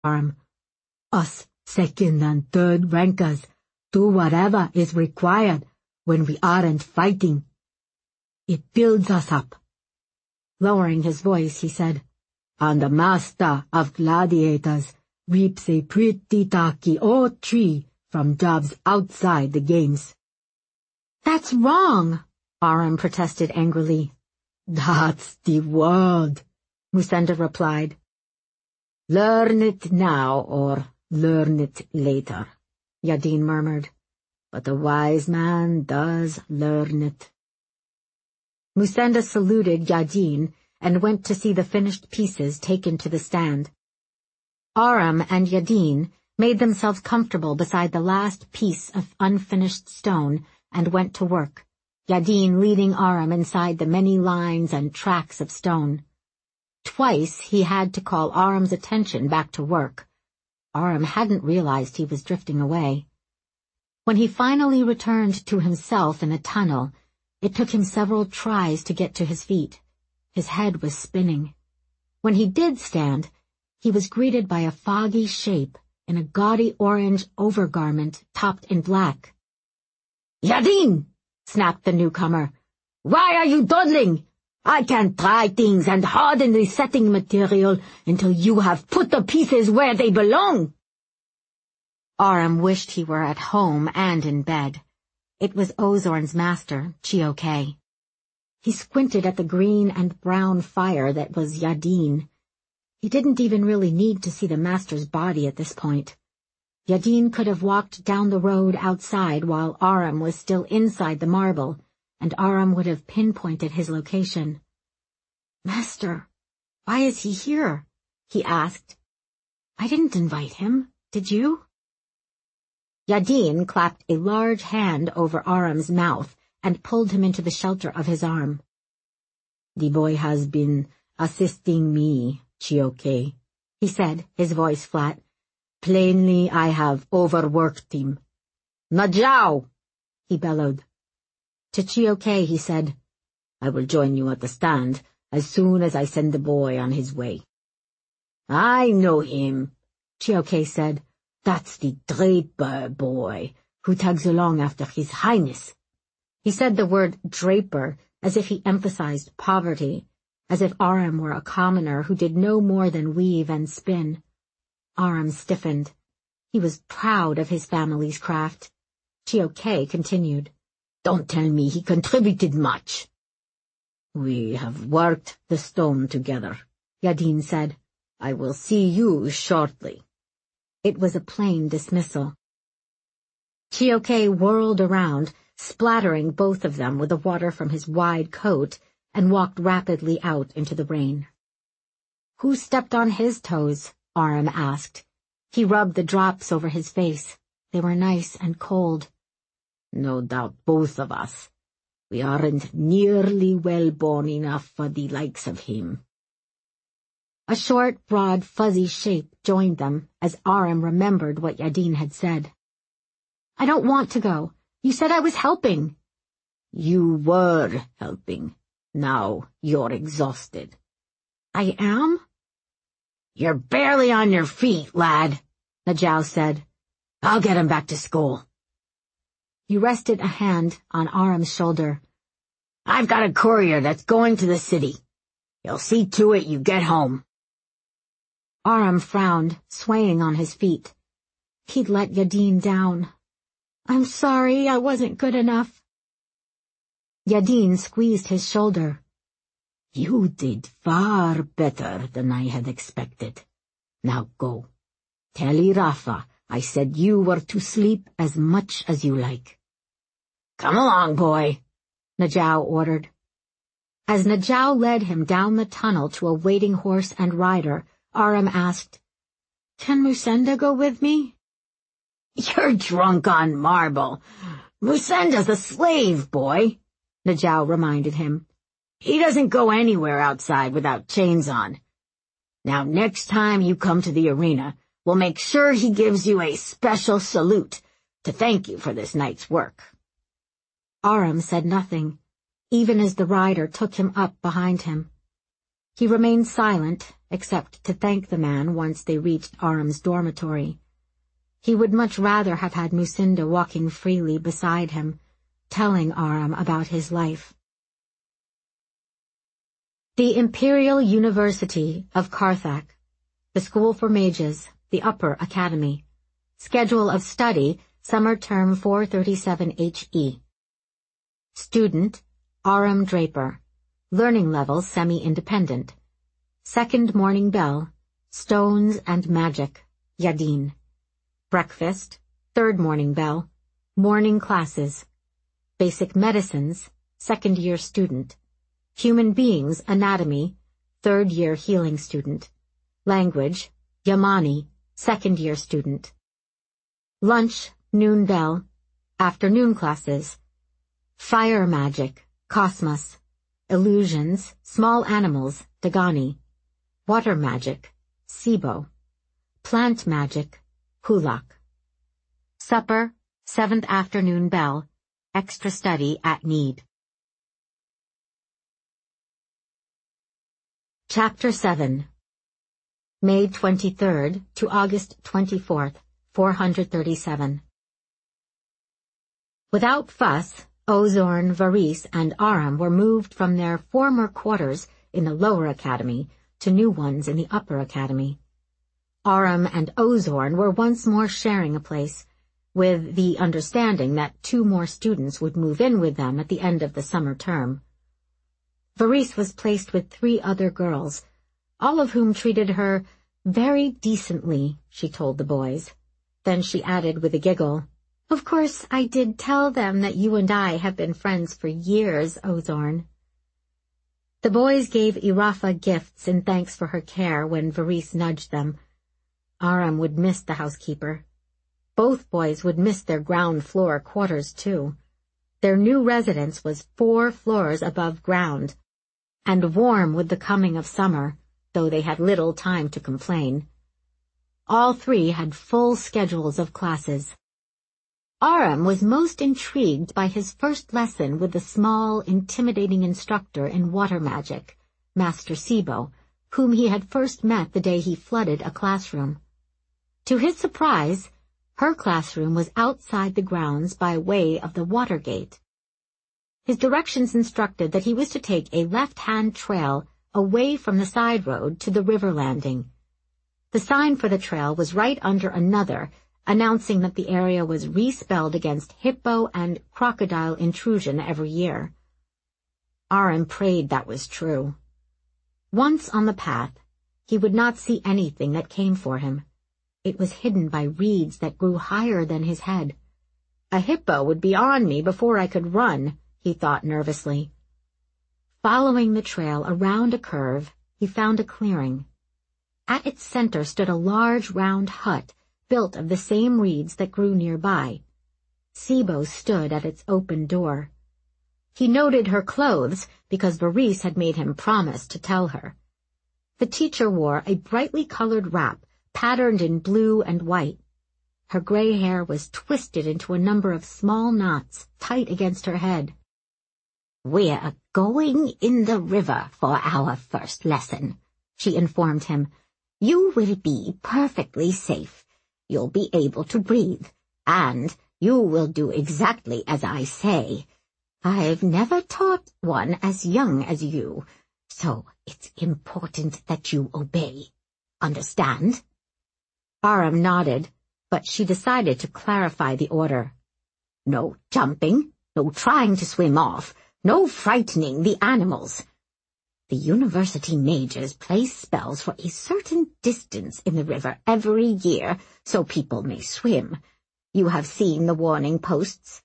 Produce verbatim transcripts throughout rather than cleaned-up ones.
Aram. Us second and third rankers do whatever is required when we aren't fighting. It builds us up. Lowering his voice, he said, and the master of gladiators reaps a pretty tacky old tree from jobs outside the games. That's wrong, Aram protested angrily. That's the word, Musenda replied. Learn it now or learn it later, Yadin murmured. But a wise man does learn it. Musenda saluted Yadin and went to see the finished pieces taken to the stand. Aram and Yadin made themselves comfortable beside the last piece of unfinished stone and went to work, Yadin leading Aram inside the many lines and tracks of stone. Twice he had to call Aram's attention back to work. Aram hadn't realized he was drifting away. When he finally returned to himself in the tunnel, it took him several tries to get to his feet. His head was spinning. When he did stand, he was greeted by a foggy shape in a gaudy orange overgarment topped in black. Yadin! Snapped the newcomer. Why are you dawdling? I can't try things and harden the setting material until you have put the pieces where they belong. Aram wished he were at home and in bed. It was Ozorn's master, Chioke. He squinted at the green and brown fire that was Yadin. He didn't even really need to see the master's body at this point. Yadin could have walked down the road outside while Aram was still inside the marble, and Aram would have pinpointed his location. Master, why is he here? He asked. I didn't invite him, did you? Yadin clapped a large hand over Aram's mouth and pulled him into the shelter of his arm. The boy has been assisting me, Chioke, he said, his voice flat. Plainly I have overworked him. Najao! He bellowed. To Chioke he said, I will join you at the stand as soon as I send the boy on his way. I know him, Chioke said. That's the Draper boy who tags along after His Highness. He said the word draper as if he emphasized poverty, as if Aram were a commoner who did no more than weave and spin. Aram stiffened. He was proud of his family's craft. Chioke continued. Don't tell me he contributed much. We have worked the stone together, Yadin said. I will see you shortly. It was a plain dismissal. Chioke whirled around, splattering both of them with the water from his wide coat, and walked rapidly out into the rain. Who stepped on his toes? Aram asked. He rubbed the drops over his face. They were nice and cold. No doubt both of us. We aren't nearly well-born enough for the likes of him. A short, broad, fuzzy shape joined them as Aram remembered what Yadin had said. I don't want to go. You said I was helping. You were helping. Now you're exhausted. I am? You're barely on your feet, lad, Najao said. I'll get him back to school. He rested a hand on Aram's shoulder. I've got a courier that's going to the city. He'll see to it you get home. Aram frowned, swaying on his feet. He'd let Yadin down. I'm sorry I wasn't good enough. Yadin squeezed his shoulder. You did far better than I had expected. Now go. Tell Irafa I said you were to sleep as much as you like. Come along, boy, Najao ordered. As Najao led him down the tunnel to a waiting horse and rider, Aram asked, Can Musenda go with me? You're drunk on marble. Musenda's a slave, boy, Najao reminded him. He doesn't go anywhere outside without chains on. Now next time you come to the arena, we'll make sure he gives you a special salute to thank you for this night's work. Aram said nothing, even as the rider took him up behind him. He remained silent except to thank the man once they reached Aram's dormitory. He would much rather have had Musinda walking freely beside him, telling Aram about his life. The Imperial University of Carthak, the School for Mages, the Upper Academy. Schedule of study, summer term four thirty-seven H E. Student, Aram Draper. Learning level semi-independent. Second morning bell, stones and magic, Yadin. Breakfast, third morning bell, morning classes. Basic medicines, second year student. Human beings anatomy, third year healing student. Language, Yamani, second year student. Lunch, noon bell, afternoon classes. Fire magic, Cosmos. Illusions, small animals, Dagani. Water magic, Sibo. Plant magic, Hulak. Supper, seventh afternoon bell, extra study at need. Chapter seven. May twenty-third to August twenty-fourth, four thirty-seven. Without fuss, Ozorn, Varys, and Aram were moved from their former quarters in the lower academy to new ones in the upper academy. Aram and Ozorn were once more sharing a place, with the understanding that two more students would move in with them at the end of the summer term. Varys was placed with three other girls, all of whom treated her very decently, she told the boys. Then she added with a giggle, "Of course, I did tell them that you and I have been friends for years, Ozorn." The boys gave Irafa gifts in thanks for her care when Varys nudged them. Aram would miss the housekeeper. Both boys would miss their ground-floor quarters, too. Their new residence was four floors above ground, and warm with the coming of summer, though they had little time to complain. All three had full schedules of classes. Aram was most intrigued by his first lesson with the small, intimidating instructor in water magic, Master Sibo, whom he had first met the day he flooded a classroom. To his surprise, her classroom was outside the grounds by way of the water gate. His directions instructed that he was to take a left-hand trail away from the side road to the river landing. The sign for the trail was right under another, announcing that the area was respelled against hippo and crocodile intrusion every year. Aram prayed that was true. Once on the path, he would not see anything that came for him. It was hidden by reeds that grew higher than his head. A hippo would be on me before I could run, he thought nervously. Following the trail around a curve, he found a clearing. At its center stood a large round hut, built of the same reeds that grew nearby. Sibo stood at its open door. He noted her clothes because Varys had made him promise to tell her. The teacher wore a brightly colored wrap, patterned in blue and white. Her gray hair was twisted into a number of small knots, tight against her head. "We're going in the river for our first lesson," she informed him. "You will be perfectly safe. You'll be able to breathe, and you will do exactly as I say. I've never taught one as young as you, so it's important that you obey. Understand?" Aram nodded, but she decided to clarify the order. "No jumping, no trying to swim off, no frightening the animals. The university mages place spells for a certain distance in the river every year so people may swim. You have seen the warning posts?"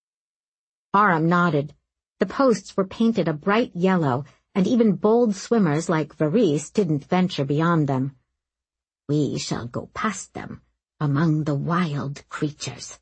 Aram nodded. The posts were painted a bright yellow, and even bold swimmers like Varys didn't venture beyond them. "We shall go past them, among the wild creatures.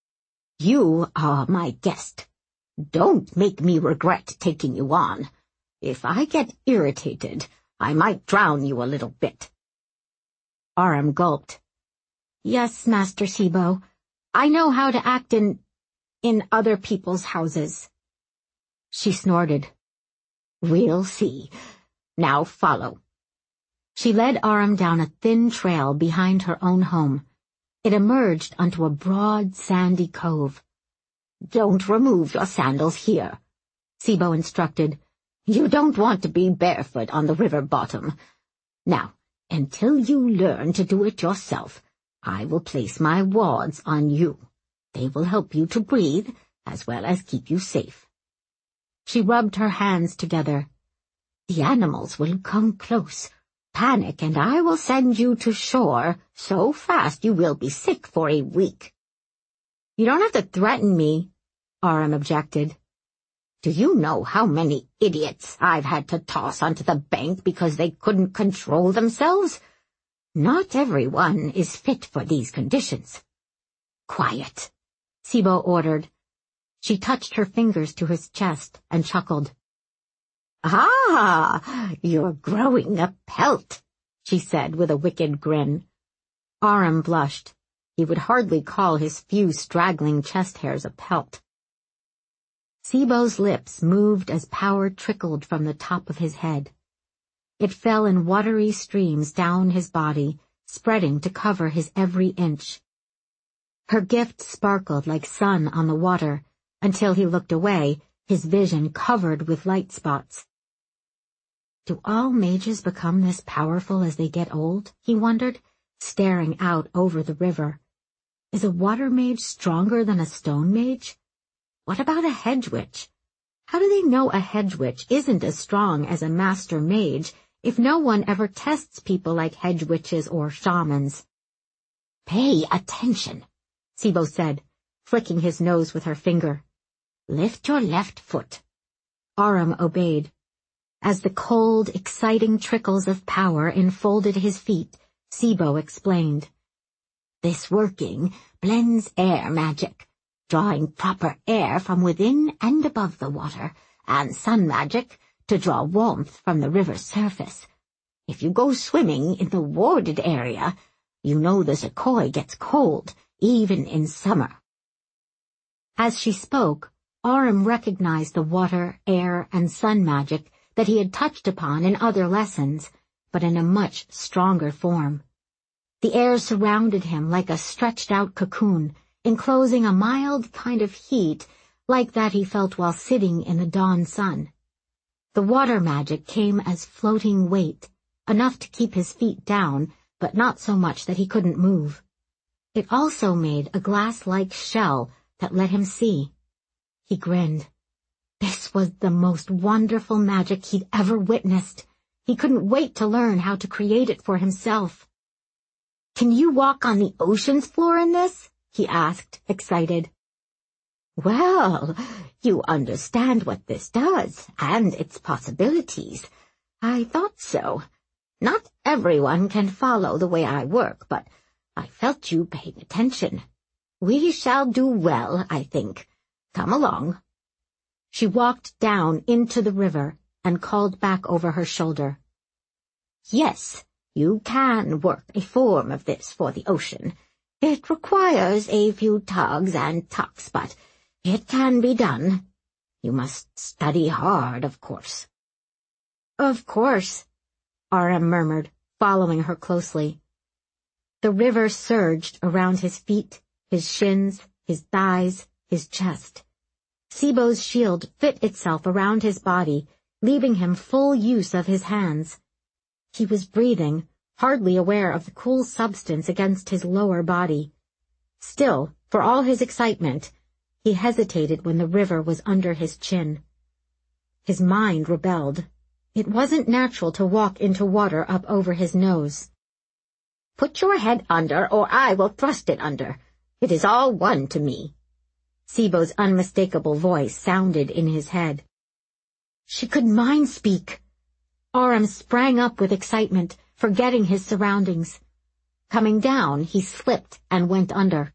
You are my guest. Don't make me regret taking you on. If I get irritated, I might drown you a little bit." Aram gulped. "Yes, Master Sibo. I know how to act in... in other people's houses." She snorted. "We'll see. Now follow." She led Aram down a thin trail behind her own home. It emerged onto a broad, sandy cove. "Don't remove your sandals here," Sibo instructed. "You don't want to be barefoot on the river bottom. Now, until you learn to do it yourself, I will place my wards on you. They will help you to breathe, as well as keep you safe." She rubbed her hands together. "The animals will come close, panic, and I will send you to shore so fast you will be sick for a week." "You don't have to threaten me," Aram objected. "Do you know how many idiots I've had to toss onto the bank because they couldn't control themselves? Not everyone is fit for these conditions." "Quiet," Sibo ordered. She touched her fingers to his chest and chuckled. "Ah, you're growing a pelt," she said with a wicked grin. Aram blushed. He would hardly call his few straggling chest hairs a pelt. Sibo's lips moved as power trickled from the top of his head. It fell in watery streams down his body, spreading to cover his every inch. Her gift sparkled like sun on the water, until he looked away, his vision covered with light spots. Do all mages become this powerful as they get old? He wondered, staring out over the river. Is a water mage stronger than a stone mage? What about a hedge witch? How do they know a hedge witch isn't as strong as a master mage if no one ever tests people like hedge witches or shamans? "Pay attention," Sibo said, flicking his nose with her finger. "Lift your left foot." Aram obeyed. As the cold, exciting trickles of power enfolded his feet, Sibo explained. "This working blends air magic, drawing proper air from within and above the water, and sun magic to draw warmth from the river's surface. If you go swimming in the warded area, you know the Sequoia gets cold, even in summer." As she spoke, Aram recognized the water, air, and sun magic that he had touched upon in other lessons, but in a much stronger form. The air surrounded him like a stretched-out cocoon, enclosing a mild kind of heat like that he felt while sitting in the dawn sun. The water magic came as floating weight, enough to keep his feet down, but not so much that he couldn't move. It also made a glass-like shell that let him see. He grinned. This was the most wonderful magic he'd ever witnessed. He couldn't wait to learn how to create it for himself. "Can you walk on the ocean's floor in this?" he asked, excited. "Well, you understand what this does, and its possibilities. I thought so. Not everyone can follow the way I work, but I felt you paying attention. We shall do well, I think. Come along." She walked down into the river and called back over her shoulder. "Yes, you can work a form of this for the ocean. It requires a few tugs and tucks, but it can be done. You must study hard, of course." "Of course," Aram murmured, following her closely. The river surged around his feet, his shins, his thighs, his chest. Sibo's shield fit itself around his body, leaving him full use of his hands. He was breathing, hardly aware of the cool substance against his lower body. Still, for all his excitement, he hesitated when the river was under his chin. His mind rebelled. It wasn't natural to walk into water up over his nose. "Put your head under, or I will thrust it under. It is all one to me." Sibo's unmistakable voice sounded in his head. She could mind speak. Aram sprang up with excitement, forgetting his surroundings. Coming down, he slipped and went under.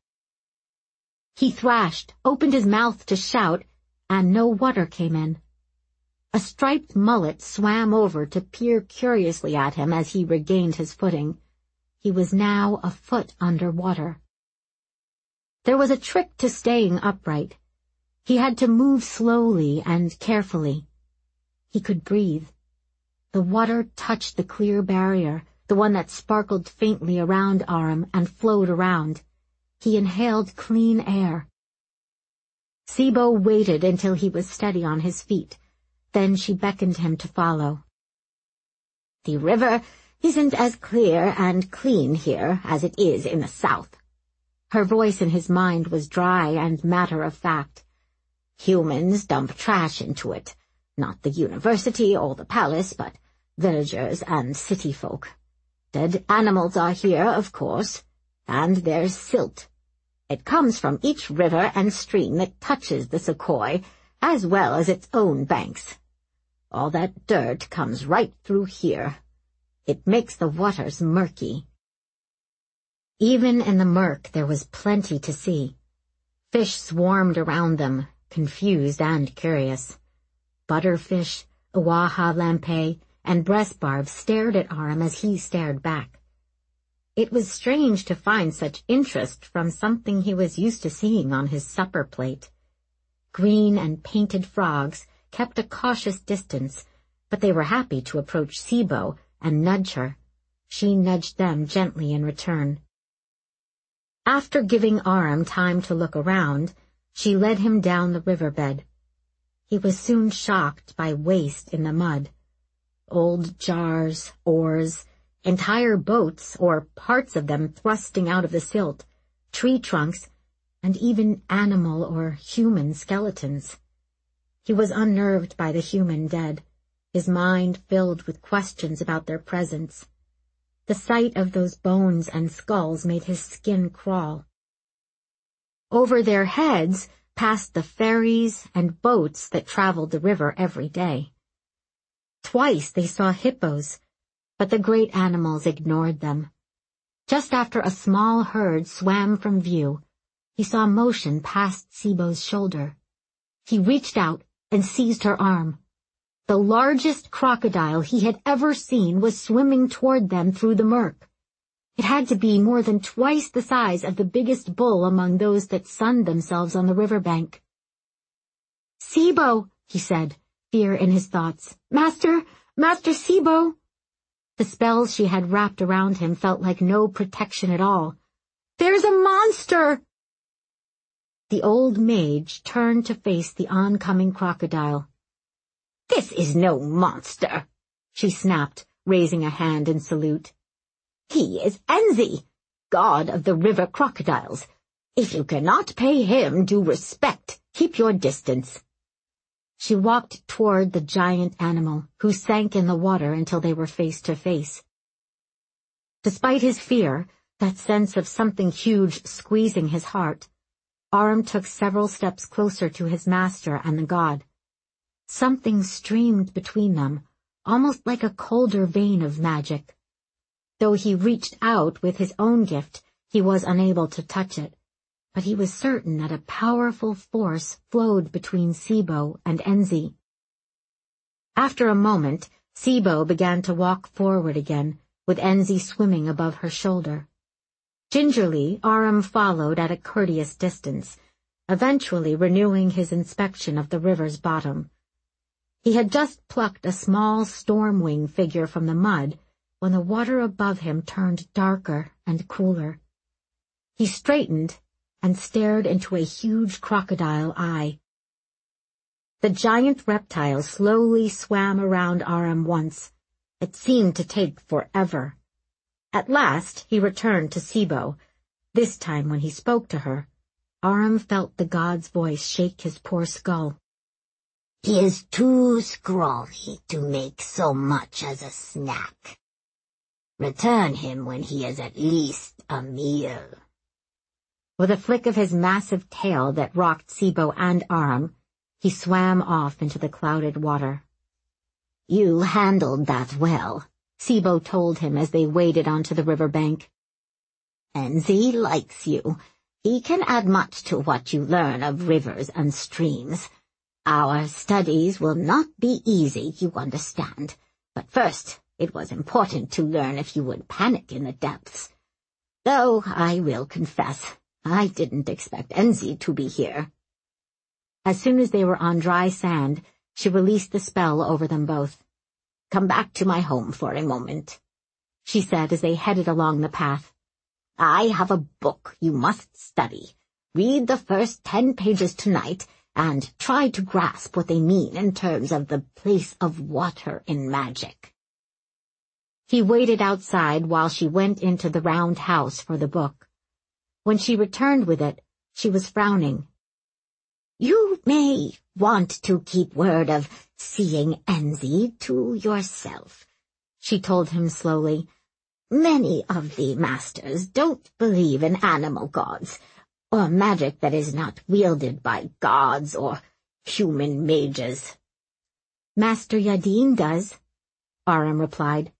He thrashed, opened his mouth to shout, and no water came in. A striped mullet swam over to peer curiously at him as he regained his footing. He was now a foot under water. There was a trick to staying upright. He had to move slowly and carefully. He could breathe. The water touched the clear barrier, the one that sparkled faintly around Aram and flowed around. He inhaled clean air. Sibo waited until he was steady on his feet. Then she beckoned him to follow. "The river isn't as clear and clean here as it is in the south." Her voice in his mind was dry and matter-of-fact. "Humans dump trash into it. Not the university or the palace, but villagers and city folk. Dead animals are here, of course, and there's silt. It comes from each river and stream that touches the Sequoia, as well as its own banks. All that dirt comes right through here. It makes the waters murky." Even in the murk there was plenty to see. Fish swarmed around them, confused and curious. Butterfish, Oaha lamprey, and breastbarb stared at Aram as he stared back. It was strange to find such interest from something he was used to seeing on his supper plate. Green and painted frogs kept a cautious distance, but they were happy to approach Sibo and nudge her. She nudged them gently in return. After giving Aram time to look around, she led him down the riverbed. He was soon shocked by waste in the mud. Old jars, oars, entire boats, or parts of them thrusting out of the silt, tree trunks, and even animal or human skeletons. He was unnerved by the human dead, his mind filled with questions about their presence. The sight of those bones and skulls made his skin crawl. Over their heads passed the ferries and boats that traveled the river every day. Twice they saw hippos, but the great animals ignored them. Just after a small herd swam from view, he saw motion past Sibo's shoulder. He reached out and seized her arm. The largest crocodile he had ever seen was swimming toward them through the murk. It had to be more than twice the size of the biggest bull among those that sunned themselves on the riverbank. "Sibo," he said, fear in his thoughts. "Master, Master Sibo." The spells she had wrapped around him felt like no protection at all. "There's a monster!" The old mage turned to face the oncoming crocodile. "This is no monster," she snapped, raising a hand in salute. "He is Enzi, god of the river crocodiles. If you cannot pay him due respect, keep your distance." She walked toward the giant animal, who sank in the water until they were face to face. Despite his fear, that sense of something huge squeezing his heart, Aram took several steps closer to his master and the god. Something streamed between them, almost like a colder vein of magic. Though he reached out with his own gift, he was unable to touch it, but he was certain that a powerful force flowed between Sibo and Enzi. After a moment, Sibo began to walk forward again, with Enzi swimming above her shoulder. Gingerly, Aram followed at a courteous distance, eventually renewing his inspection of the river's bottom. He had just plucked a small storm-wing figure from the mud when the water above him turned darker and cooler. He straightened and stared into a huge crocodile eye. The giant reptile slowly swam around Aram once. It seemed to take forever. At last he returned to Sibo. This time when he spoke to her, Aram felt the god's voice shake his poor skull. "He is too scrawny to make so much as a snack. Return him when he is at least a meal." With a flick of his massive tail that rocked Sibo and Aram, he swam off into the clouded water. "You handled that well," Sibo told him as they waded onto the river bank. "Enzi likes you. He can add much to what you learn of rivers and streams. Our studies will not be easy, you understand, but first it was important to learn if you would panic in the depths. Though I will confess, I didn't expect Enzi to be here." As soon as they were on dry sand, she released the spell over them both. "Come back to my home for a moment." she said as they headed along the path. I have a book you must study. Read the first ten pages tonight and try to grasp what they mean in terms of the place of water in magic. He waited outside while she went into the round house for the book. When she returned with it, she was frowning. You may want to keep word of seeing Enzi to yourself, she told him slowly. Many of the masters don't believe in animal gods, or magic that is not wielded by gods or human mages. Master Yadin does, Aram replied.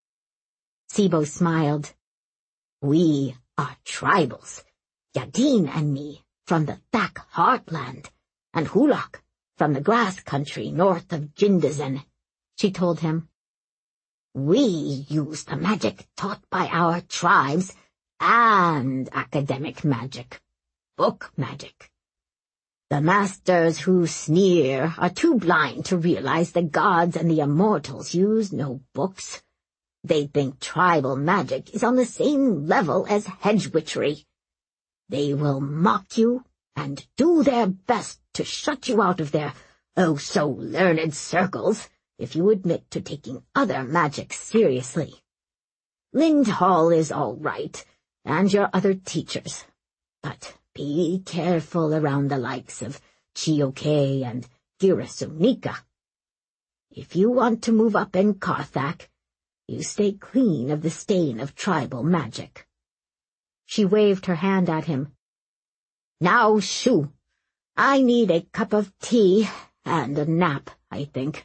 Sibo smiled. We are tribals, Yadin and me from the Thak heartland, and Hulak from the grass country north of Jindazen, she told him. We use the magic taught by our tribes and academic magic, book magic. The masters who sneer are too blind to realize the gods and the immortals use no books. They think tribal magic is on the same level as hedge witchery. They will mock you and do their best to shut you out of their oh-so-learned circles if you admit to taking other magic seriously. Lindhall is all right, and your other teachers, but be careful around the likes of Chioke and Girasunika. If you want to move up in Karthak, you stay clean of the stain of tribal magic. She waved her hand at him. Now, shoo, I need a cup of tea and a nap, I think.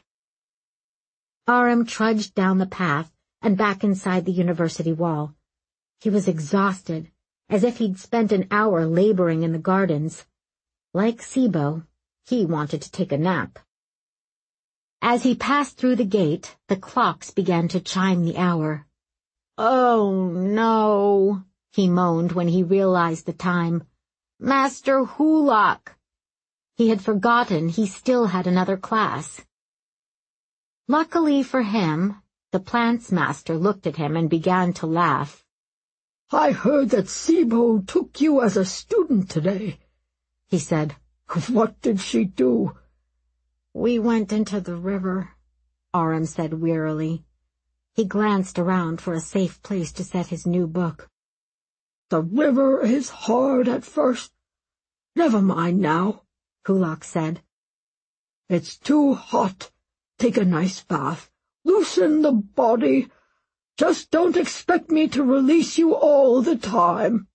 Aram trudged down the path and back inside the university wall. He was exhausted, as if he'd spent an hour laboring in the gardens. Like Sibo, he wanted to take a nap. As he passed through the gate, the clocks began to chime the hour. Oh, no, he moaned when he realized the time. Master Hulak! He had forgotten he still had another class. Luckily for him, the plants master looked at him and began to laugh. I heard that Sibo took you as a student today, he said. What did she do? We went into the river, Aram said wearily. He glanced around for a safe place to set his new book. The river is hard at first. Never mind now, Hulak said. It's too hot. Take a nice bath. Loosen the body. Just don't expect me to release you all the time.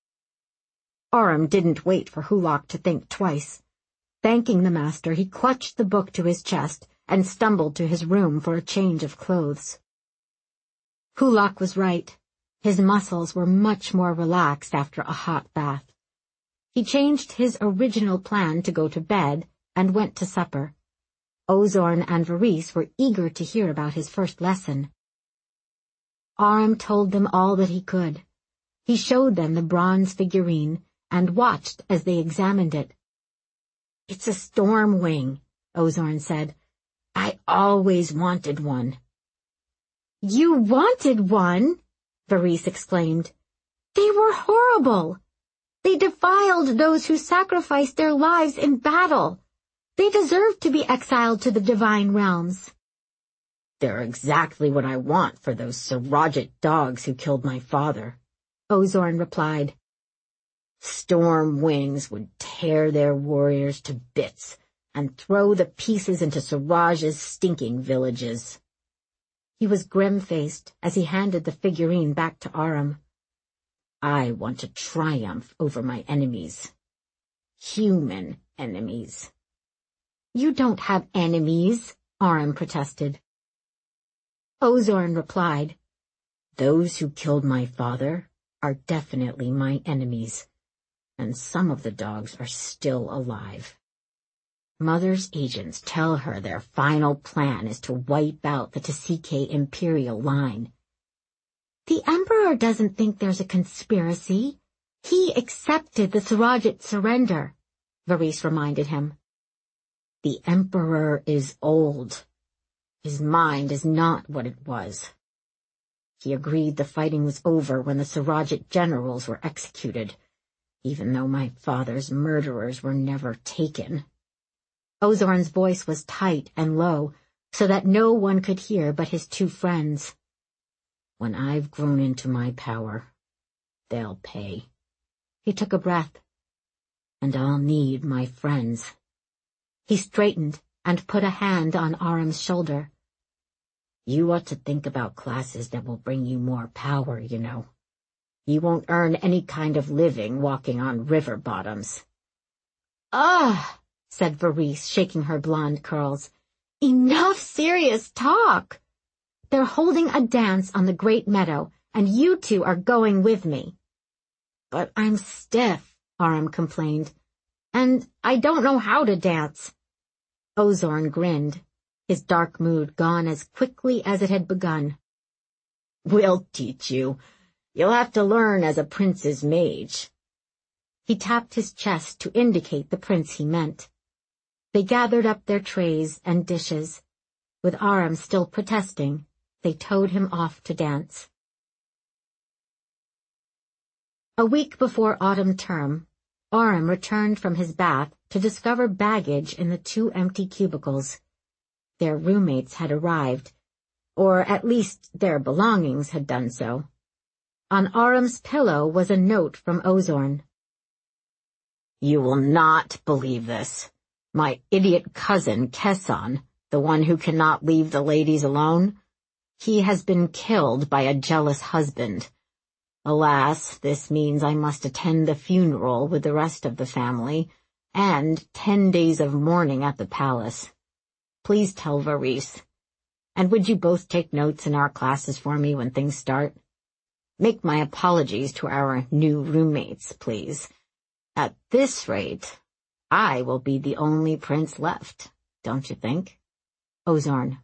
Aram didn't wait for Hulak to think twice. Thanking the master, he clutched the book to his chest and stumbled to his room for a change of clothes. Hulak was right. His muscles were much more relaxed after a hot bath. He changed his original plan to go to bed and went to supper. Ozorn and Varese were eager to hear about his first lesson. Aram told them all that he could. He showed them the bronze figurine and watched as they examined it. It's a storm wing, Ozorn said. I always wanted one. You wanted one? Varese exclaimed. They were horrible. They defiled those who sacrificed their lives in battle. They deserved to be exiled to the divine realms. They're exactly what I want for those Sarajit dogs who killed my father, Ozorn replied. Storm wings would tear their warriors to bits and throw the pieces into Saraj's stinking villages. He was grim-faced as he handed the figurine back to Aram. I want to triumph over my enemies. Human enemies. You don't have enemies, Aram protested. Ozorn replied, Those who killed my father are definitely my enemies, and some of the dogs are still alive. Mother's agents tell her their final plan is to wipe out the Tasike imperial line. The Emperor doesn't think there's a conspiracy. He accepted the Sarajit surrender, Varese reminded him. The Emperor is old. His mind is not what it was. He agreed the fighting was over when the Surajit generals were executed, even though my father's murderers were never taken. Ozorn's voice was tight and low, so that no one could hear but his two friends. When I've grown into my power, they'll pay. He took a breath. And I'll need my friends. He straightened and put a hand on Aram's shoulder. You ought to think about classes that will bring you more power, you know. You won't earn any kind of living walking on river bottoms. Ah, said Varese, shaking her blonde curls. Enough serious talk. They're holding a dance on the Great Meadow, and you two are going with me. But I'm stiff, Aram complained, and I don't know how to dance. Ozorn grinned, his dark mood gone as quickly as it had begun. We'll teach you. You'll have to learn as a prince's mage. He tapped his chest to indicate the prince he meant. They gathered up their trays and dishes. With Aram still protesting, they towed him off to dance. A week before autumn term, Aram returned from his bath to discover baggage in the two empty cubicles. Their roommates had arrived, or at least their belongings had done so. On Aram's pillow was a note from Ozorn. You will not believe this. My idiot cousin, Kesson, the one who cannot leave the ladies alone, he has been killed by a jealous husband. Alas, this means I must attend the funeral with the rest of the family, and ten days of mourning at the palace. Please tell Varese. And would you both take notes in our classes for me when things start? Make my apologies to our new roommates, please. At this rate, I will be the only prince left, don't you think? Ozorn.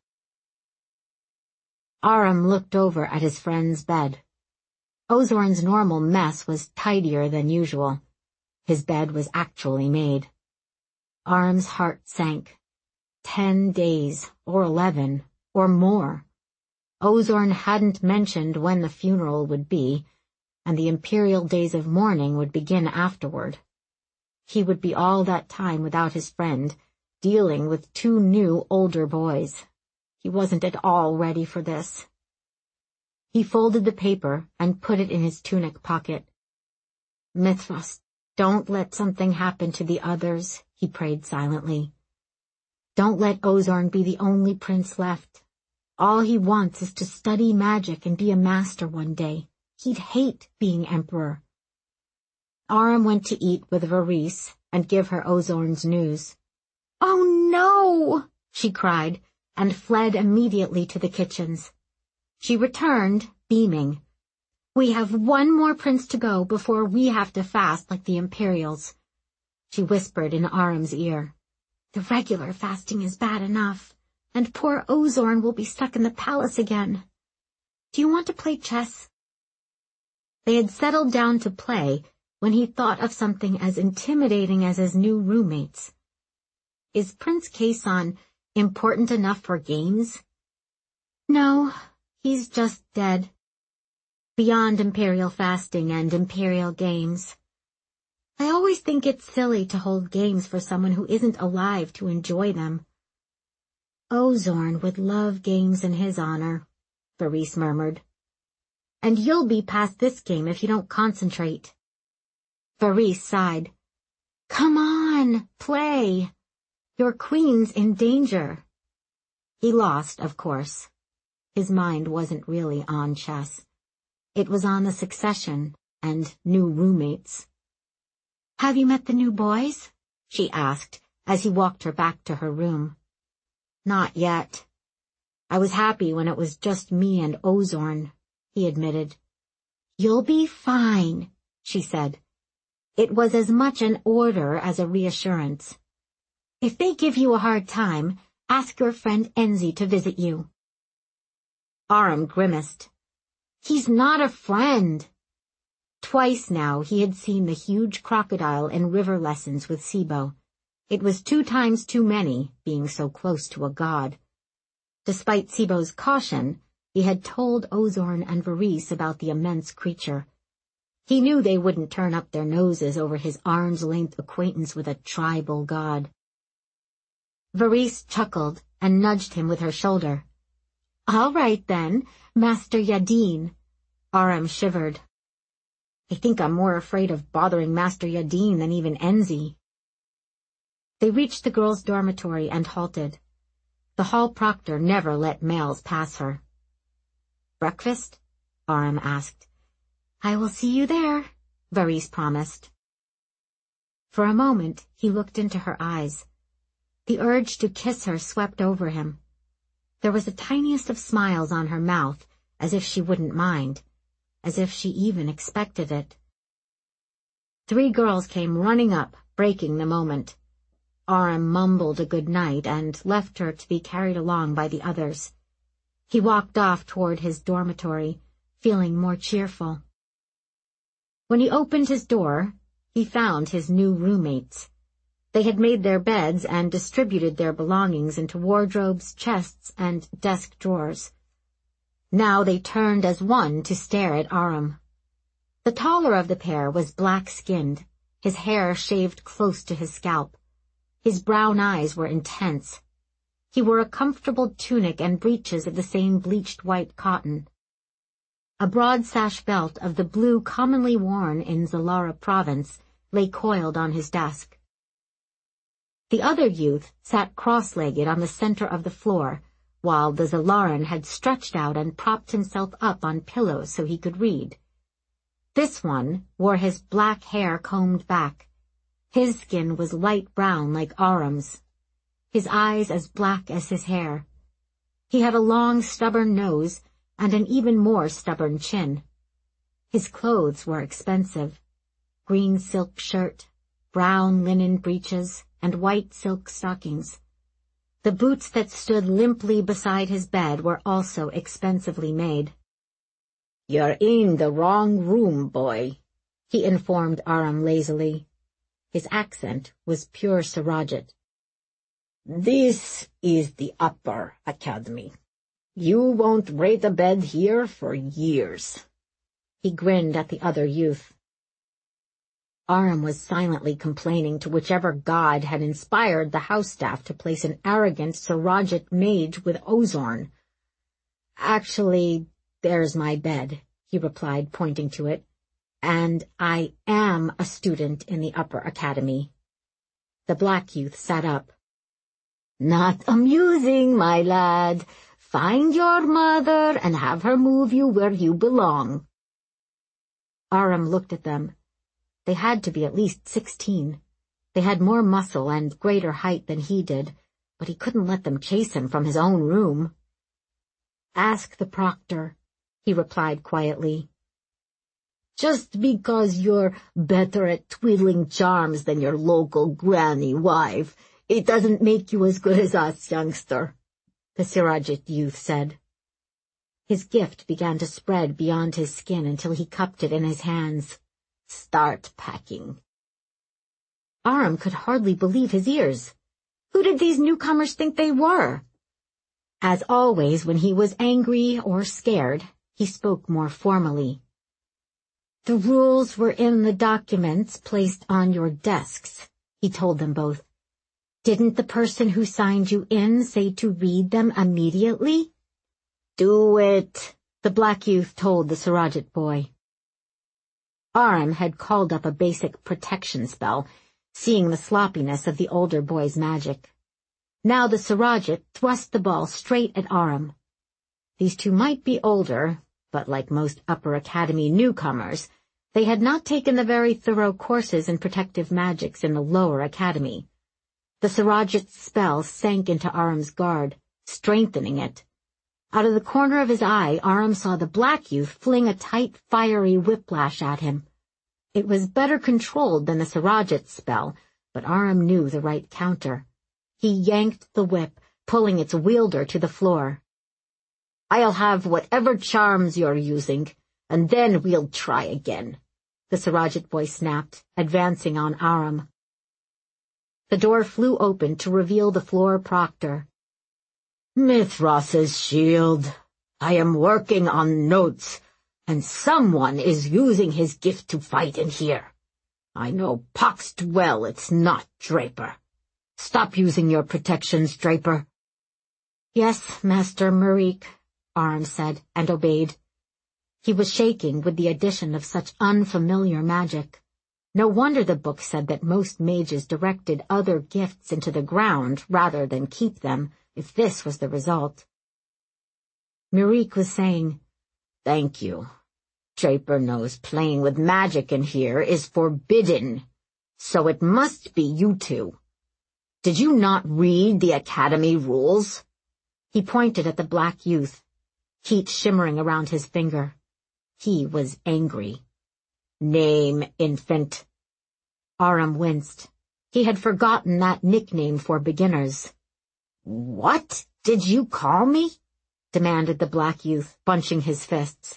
Aram looked over at his friend's bed. Ozorn's normal mess was tidier than usual. His bed was actually made. Aram's heart sank. Ten days, or eleven, or more. Ozorn hadn't mentioned when the funeral would be, and the imperial days of mourning would begin afterward. He would be all that time without his friend, dealing with two new older boys. He wasn't at all ready for this. He folded the paper and put it in his tunic pocket. Mithras, don't let something happen to the others, he prayed silently. Don't let Ozorn be the only prince left. All he wants is to study magic and be a master one day. He'd hate being emperor. Aram went to eat with Varese and give her Ozorn's news. Oh no, she cried, and fled immediately to the kitchens. She returned, beaming. We have one more prince to go before we have to fast like the Imperials. She whispered in Aram's ear. The regular fasting is bad enough, and poor Ozorn will be stuck in the palace again. Do you want to play chess? They had settled down to play when he thought of something as intimidating as his new roommates. Is Prince Kesson important enough for games? No, he's just dead. Beyond imperial fasting and imperial games. I always think it's silly to hold games for someone who isn't alive to enjoy them. Ozorn would love games in his honor, Varese murmured. And you'll be past this game if you don't concentrate. Varese sighed. Come on, play. Your queen's in danger. He lost, of course. His mind wasn't really on chess. It was on the succession and new roommates. Have you met the new boys? She asked as he walked her back to her room. Not yet. I was happy when it was just me and Ozorn, he admitted. You'll be fine, she said. It was as much an order as a reassurance. If they give you a hard time, ask your friend Enzi to visit you. Aram grimaced. He's not a friend. Twice now he had seen the huge crocodile in river lessons with Sibo. It was two times too many, being so close to a god. Despite Sibo's caution, He had told Ozorn and Varese about the immense creature. He knew they wouldn't turn up their noses over his arm's-length acquaintance with a tribal god. Varese chuckled and nudged him with her shoulder. "All right, then, Master Yadin." Aram shivered. "I think I'm more afraid of bothering Master Yadin than even Enzi." They reached the girls' dormitory and halted. The hall proctor never let males pass her. "Breakfast?" Aram asked. "I will see you there," Varese promised. For a moment he looked into her eyes. The urge to kiss her swept over him. There was the tiniest of smiles on her mouth, as if she wouldn't mind, as if she even expected it. Three girls came running up, breaking the moment. Aram mumbled a good night and left her to be carried along by the others. He walked off toward his dormitory, feeling more cheerful. When he opened his door, he found his new roommates. They had made their beds and distributed their belongings into wardrobes, chests, and desk drawers. Now they turned as one to stare at Aram. The taller of the pair was black-skinned, his hair shaved close to his scalp. His brown eyes were intense. He wore a comfortable tunic and breeches of the same bleached white cotton. A broad sash belt of the blue commonly worn in Zalara province lay coiled on his desk. The other youth sat cross-legged on the center of the floor, while the Zalaran had stretched out and propped himself up on pillows so he could read. This one wore his black hair combed back. His skin was light brown like Aram's, his eyes as black as his hair. He had a long, stubborn nose and an even more stubborn chin. His clothes were expensive. Green silk shirt, brown linen breeches, and white silk stockings. The boots that stood limply beside his bed were also expensively made. "You're in the wrong room, boy," he informed Aram lazily. His accent was pure Surajit. "This is the upper academy. You won't rate a bed here for years." He grinned at the other youth. Aram was silently complaining to whichever god had inspired the house staff to place an arrogant Surajit mage with Ozorn. "Actually, there's my bed," he replied, pointing to it. "And I am a student in the upper academy." The black youth sat up. "Not amusing, my lad. Find your mother and have her move you where you belong." Aram looked at them. They had to be at least sixteen. They had more muscle and greater height than he did, but he couldn't let them chase him from his own room. "Ask the proctor," he replied quietly. "Just because you're better at twiddling charms than your local granny wife, it doesn't make you as good as us, youngster," the Surajit youth said. His gift began to spread beyond his skin until he cupped it in his hands. "Start packing." Aram could hardly believe his ears. Who did these newcomers think they were? As always, when he was angry or scared, he spoke more formally. "The rules were in the documents placed on your desks," he told them both. "Didn't the person who signed you in say to read them immediately?" "Do it," the black youth told the Surajit boy. Aram had called up a basic protection spell, seeing the sloppiness of the older boy's magic. Now the Surajit thrust the ball straight at Aram. These two might be older, but like most upper academy newcomers, they had not taken the very thorough courses in protective magics in the lower academy. The Surajit's spell sank into Aram's guard, strengthening it. Out of the corner of his eye, Aram saw the black youth fling a tight, fiery whiplash at him. It was better controlled than the Surajit's spell, but Aram knew the right counter. He yanked the whip, pulling its wielder to the floor. "I'll have whatever charms you're using, and then we'll try again," the Surajit boy snapped, advancing on Aram. The door flew open to reveal the floor proctor. "Mithras's shield," I am working on notes, and someone is using his gift to fight in here. I know poxed well it's not Draper. Stop using your protections, Draper." "Yes, Master Marik," Aram said, and obeyed. He was shaking with the addition of such unfamiliar magic. No wonder the book said that most mages directed other gifts into the ground rather than keep them, if this was the result. Marik was saying, "Thank you. Draper knows playing with magic in here is forbidden, so it must be you two. Did you not read the Academy rules?" He pointed at the black youth, heat shimmering around his finger. He was angry. "Name, infant." Aram winced. He had forgotten that nickname for beginners. "What did you call me?" demanded the black youth, bunching his fists.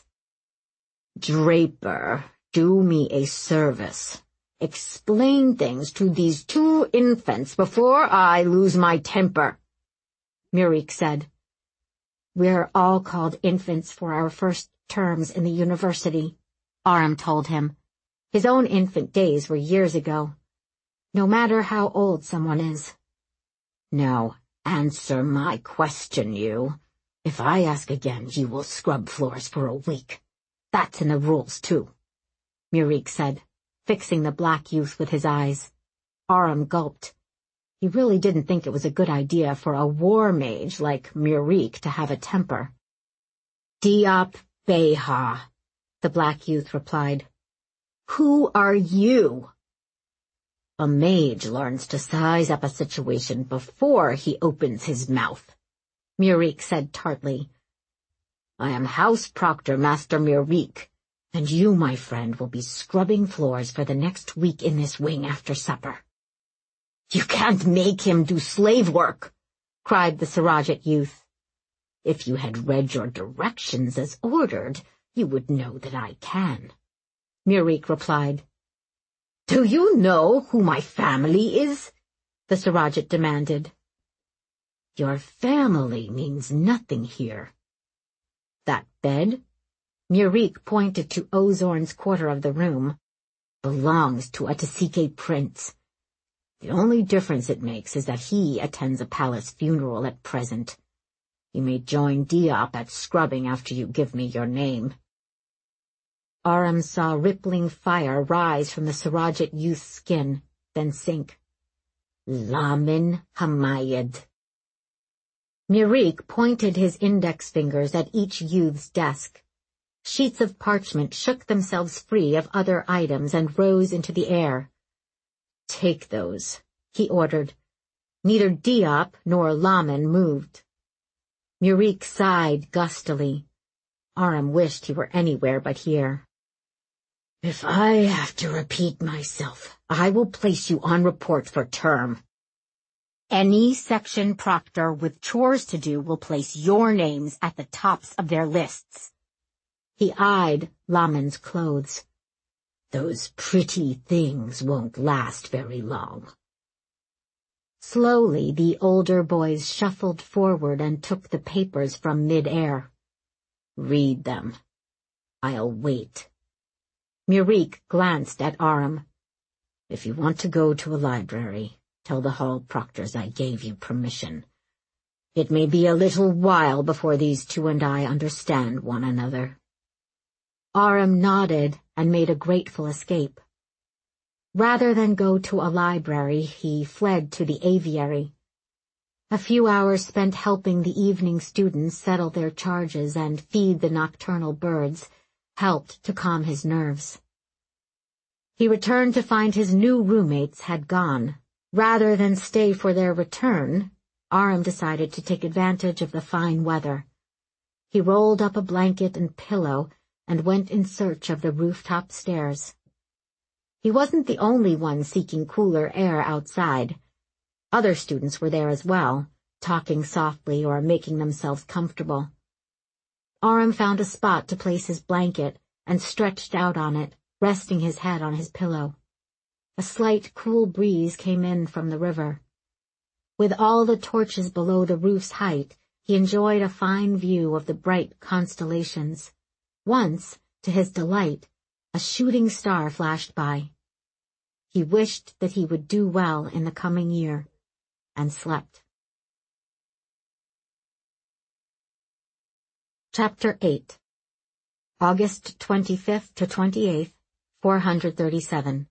"Draper, do me a service. Explain things to these two infants before I lose my temper," Marik said. "We're all called infants for our first terms in the university," Aram told him. His own infant days were years ago. No matter how old someone is. "Now, answer my question, you. If I ask again, you will scrub floors for a week. That's in the rules, too," Marik said, fixing the black youth with his eyes. Aram gulped. He really didn't think it was a good idea for a war mage like Marik to have a temper. "Diop Beha," the black youth replied. "Who are you?" "A mage learns to size up a situation before he opens his mouth," Marik said tartly. "I am House Proctor Master Marik, and you, my friend, will be scrubbing floors for the next week in this wing after supper." "You can't make him do slave work," cried the Sarajit youth. "If you had read your directions as ordered, you would know that I can," Marik replied. "Do you know who my family is?" the Sarajit demanded. "Your family means nothing here." "That bed," Marik pointed to Ozorn's quarter of the room, "belongs to a Tasike prince. The only difference it makes is that he attends a palace funeral at present. You may join Diop at scrubbing after you give me your name." Aram saw rippling fire rise from the Sarajit youth's skin, then sink. "Lamin Hamayed." Marik pointed his index fingers at each youth's desk. Sheets of parchment shook themselves free of other items and rose into the air. "Take those," he ordered. Neither Diop nor Lamin moved. Marik sighed gustily. Aram wished he were anywhere but here. "If I have to repeat myself, I will place you on report for term. Any section proctor with chores to do will place your names at the tops of their lists." He eyed Lamin's clothes. "Those pretty things won't last very long." Slowly, the older boys shuffled forward and took the papers from mid-air. "Read them. I'll wait." Marik glanced at Aram. "If you want to go to a library, tell the hall proctors I gave you permission. It may be a little while before these two and I understand one another." Aram nodded and made a grateful escape. Rather than go to a library, he fled to the aviary. A few hours spent helping the evening students settle their charges and feed the nocturnal birds helped to calm his nerves. He returned to find his new roommates had gone. Rather than stay for their return, Aram decided to take advantage of the fine weather. He rolled up a blanket and pillow and went in search of the rooftop stairs. He wasn't the only one seeking cooler air outside. Other students were there as well, talking softly or making themselves comfortable. Aram found a spot to place his blanket and stretched out on it, resting his head on his pillow. A slight cool breeze came in from the river. With all the torches below the roof's height, He enjoyed a fine view of the bright constellations. Once, to his delight, a shooting star flashed by. He wished that he would do well in the coming year, and slept. Chapter eight. August twenty-fifth to twenty-eighth, four hundred thirty-seven.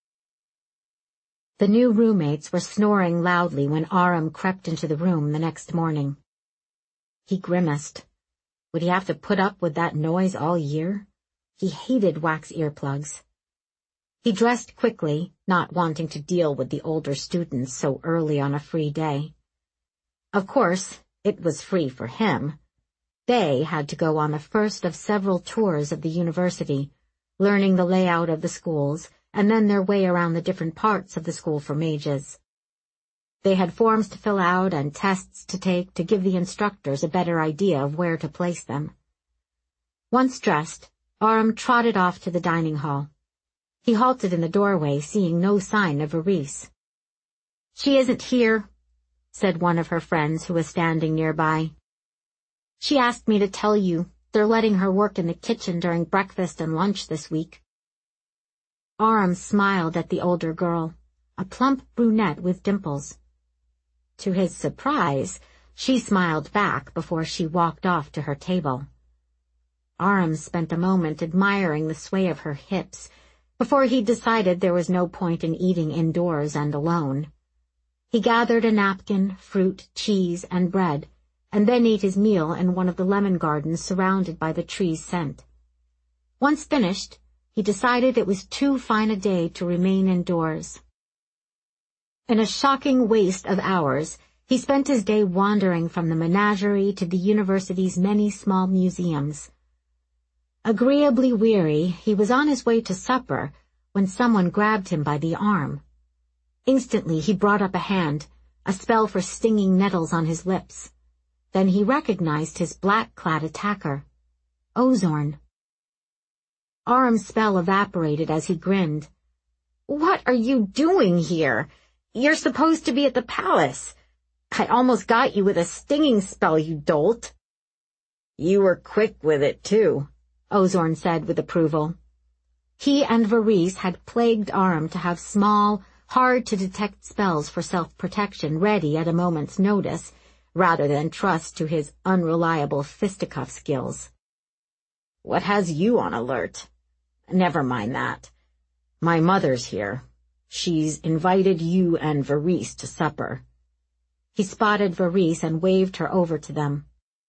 The new roommates were snoring loudly when Aram crept into the room the next morning. He grimaced. Would he have to put up with that noise all year? He hated wax earplugs. He dressed quickly, not wanting to deal with the older students so early on a free day. Of course, it was free for him. They had to go on the first of several tours of the university, learning the layout of the schools, and then their way around the different parts of the school for mages. They had forms to fill out and tests to take to give the instructors a better idea of where to place them. Once dressed, Aram trotted off to the dining hall. He halted in the doorway, seeing no sign of Varese. "She isn't here," said one of her friends who was standing nearby. "She asked me to tell you they're letting her work in the kitchen during breakfast and lunch this week." Aram smiled at the older girl, a plump brunette with dimples. To his surprise, she smiled back before she walked off to her table. Aram spent a moment admiring the sway of her hips before he decided there was no point in eating indoors and alone. He gathered a napkin, fruit, cheese, and bread, and then ate his meal in one of the lemon gardens surrounded by the tree's scent. Once finished, he decided it was too fine a day to remain indoors. In a shocking waste of hours, he spent his day wandering from the menagerie to the university's many small museums. Agreeably weary, he was on his way to supper when someone grabbed him by the arm. Instantly he brought up a hand, a spell for stinging nettles on his lips. Then he recognized his black-clad attacker, Ozorn. Aram's spell evaporated as he grinned. "What are you doing here? You're supposed to be at the palace. I almost got you with a stinging spell, you dolt." "You were quick with it, too," Ozorn said with approval. He and Varese had plagued Aram to have small, hard-to-detect spells for self-protection ready at a moment's notice, rather than trust to his unreliable fisticuff skills. "What has you on alert?" "Never mind that. My mother's here. She's invited you and Varese to supper." He spotted Varese and waved her over to them.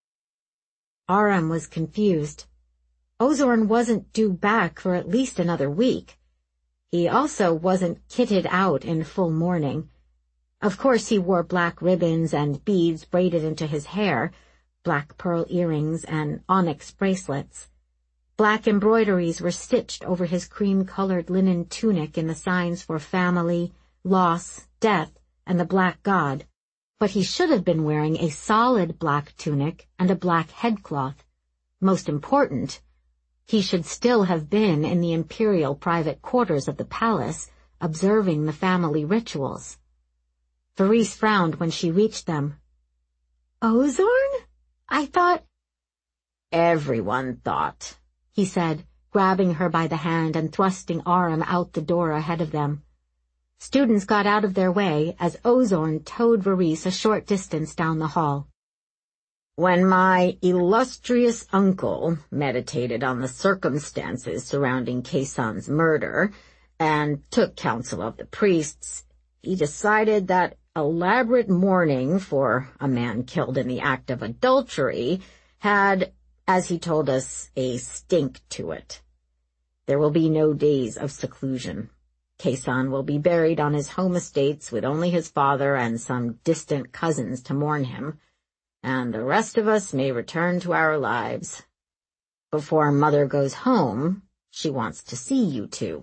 Aram was confused. Ozorn wasn't due back for at least another week. He also wasn't kitted out in full mourning. Of course he wore black ribbons and beads braided into his hair, black pearl earrings and onyx bracelets. Black embroideries were stitched over his cream-colored linen tunic in the signs for family, loss, death, and the black god. But he should have been wearing a solid black tunic and a black headcloth. Most important, he should still have been in the imperial private quarters of the palace, observing the family rituals. Varese frowned when she reached them. "Ozorn? I thought—" "Everyone thought," he said, grabbing her by the hand and thrusting Aram out the door ahead of them. Students got out of their way as Ozorn towed Varese a short distance down the hall. "When my illustrious uncle meditated on the circumstances surrounding Kaysan's murder and took counsel of the priests, he decided that elaborate mourning for a man killed in the act of adultery had, as he told us, a stink to it. There will be no days of seclusion. Kaysan will be buried on his home estates with only his father and some distant cousins to mourn him, and the rest of us may return to our lives. Before Mother goes home, she wants to see you two."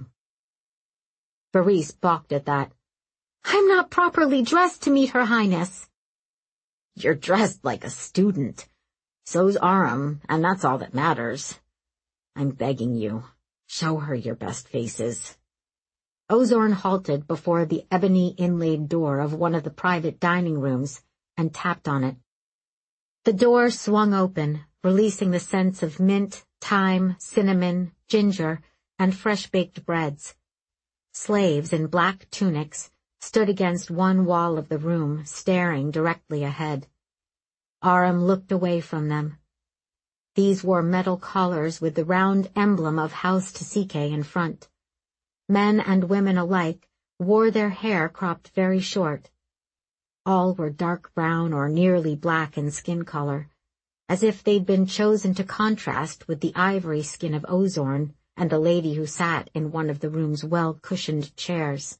Varese balked at that. "I'm not properly dressed to meet Her Highness." "You're dressed like a student. So's Aram, and that's all that matters. I'm begging you, show her your best faces." Ozorn halted before the ebony inlaid door of one of the private dining rooms and tapped on it. The door swung open, releasing the scents of mint, thyme, cinnamon, ginger, and fresh-baked breads. Slaves in black tunics stood against one wall of the room, staring directly ahead. Aram looked away from them. These wore metal collars with the round emblem of House Tasike in front. Men and women alike wore their hair cropped very short. All were dark brown or nearly black in skin color, as if they'd been chosen to contrast with the ivory skin of Ozorn and the lady who sat in one of the room's well-cushioned chairs.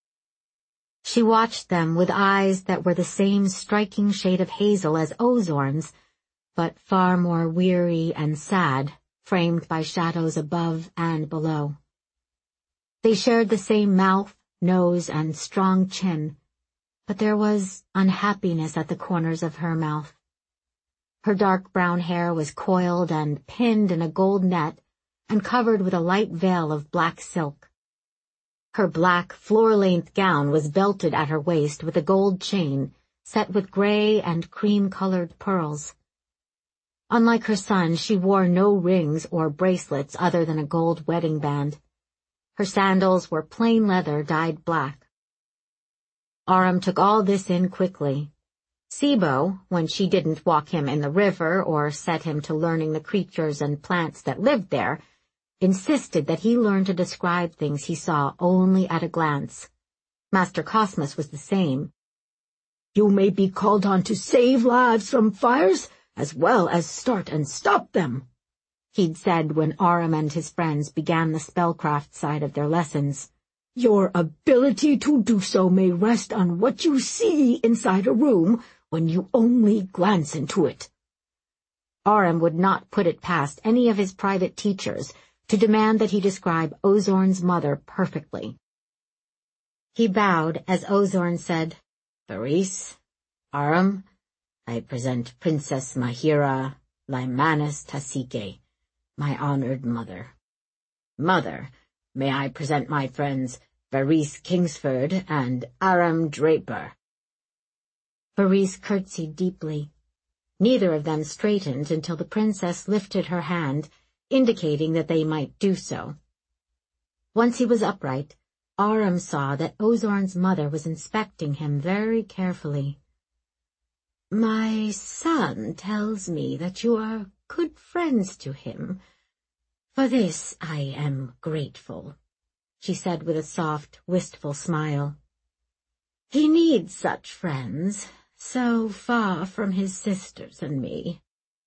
She watched them with eyes that were the same striking shade of hazel as Ozorn's, but far more weary and sad, framed by shadows above and below. They shared the same mouth, nose, and strong chin, but there was unhappiness at the corners of her mouth. Her dark brown hair was coiled and pinned in a gold net and covered with a light veil of black silk. Her black, floor-length gown was belted at her waist with a gold chain set with gray and cream-colored pearls. Unlike her son, she wore no rings or bracelets other than a gold wedding band. Her sandals were plain leather dyed black. Aram took all this in quickly. Sibo, when she didn't walk him in the river or set him to learning the creatures and plants that lived there, insisted that he learn to describe things he saw only at a glance. Master Cosmas was the same. You may be called on to save lives from fires, as well as start and stop them, he'd said when Aram and his friends began the spellcraft side of their lessons. Your ability to do so may rest on what you see inside a room when you only glance into it. Aram would not put it past any of his private teachers to demand that he describe Ozorn's mother perfectly. He bowed as Ozorn said, "Varys, Aram, I present Princess Mahira Lymanus Tasike, my honored mother. Mother, may I present my friends Varys Kingsford and Aram Draper." Varys curtsied deeply. Neither of them straightened until the princess lifted her hand, indicating that they might do so. Once he was upright, Aram saw that Ozorn's mother was inspecting him very carefully. "My son tells me that you are good friends to him. For this I am grateful," she said with a soft, wistful smile. "He needs such friends, so far from his sisters and me."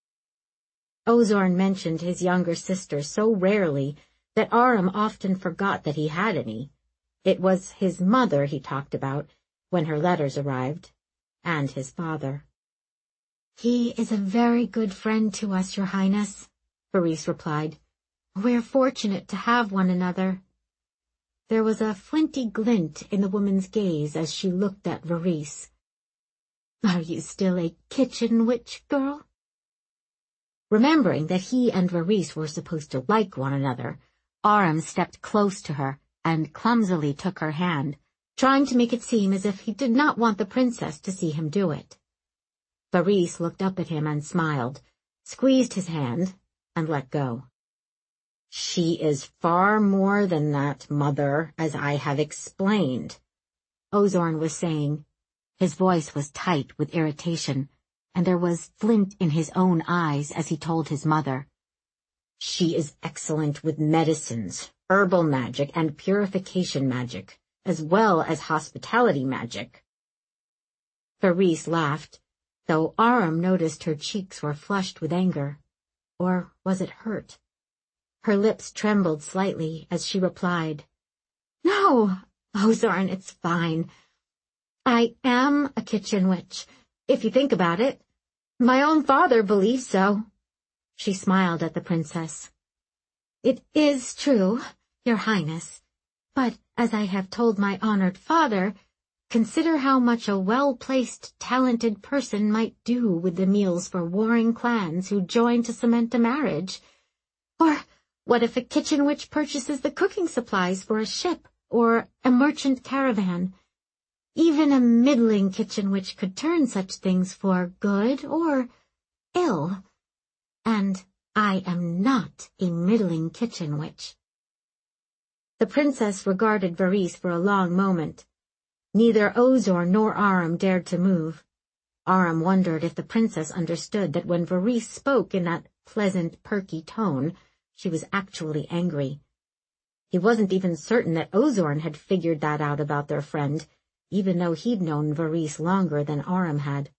Ozorn mentioned his younger sister so rarely that Aram often forgot that he had any. It was his mother he talked about when her letters arrived, and his father. "He is a very good friend to us, Your Highness," Varys replied. "We're fortunate to have one another." There was a flinty glint in the woman's gaze as she looked at Varys. "Are you still a kitchen witch girl?" Remembering that he and Varys were supposed to like one another, Aram stepped close to her and clumsily took her hand, trying to make it seem as if he did not want the princess to see him do it. Varys looked up at him and smiled, squeezed his hand, and let go. "She is far more than that, mother, as I have explained," Ozorn was saying. His voice was tight with irritation, and there was flint in his own eyes as he told his mother. "She is excellent with medicines, herbal magic, and purification magic, as well as hospitality magic." Varys laughed, though Aram noticed her cheeks were flushed with anger. Or was it hurt? Her lips trembled slightly as she replied, "No, Ozorn, it's fine. I am a kitchen witch, if you think about it. My own father believes so." She smiled at the princess. "It is true, Your Highness, but as I have told my honored father, consider how much a well-placed, talented person might do with the meals for warring clans who join to cement a marriage. Or what if a kitchen witch purchases the cooking supplies for a ship or a merchant caravan? Even a middling kitchen witch could turn such things for good or ill, and I am not a middling kitchen witch." The princess regarded Varys for a long moment. Neither Ozorn nor Aram dared to move. Aram wondered if the princess understood that when Varys spoke in that pleasant, perky tone, she was actually angry. He wasn't even certain that Ozorn had figured that out about their friend, even though he'd known Varys longer than Aram had.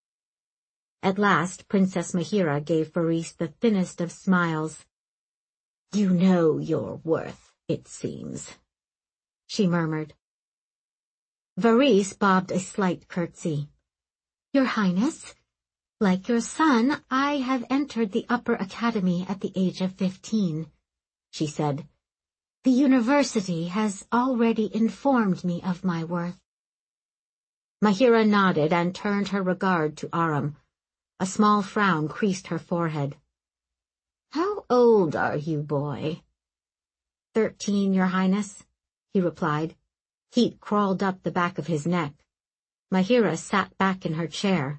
At last, Princess Mahira gave Varys the thinnest of smiles. "You know your worth, it seems," she murmured. Varys bobbed a slight curtsy. "Your Highness, like your son, I have entered the upper academy at the age of fifteen," she said. "The university has already informed me of my worth." Mahira nodded and turned her regard to Aram. A small frown creased her forehead. "How old are you, boy?" Thirteen, Your Highness," he replied. Heat crawled up the back of his neck. Mahira sat back in her chair.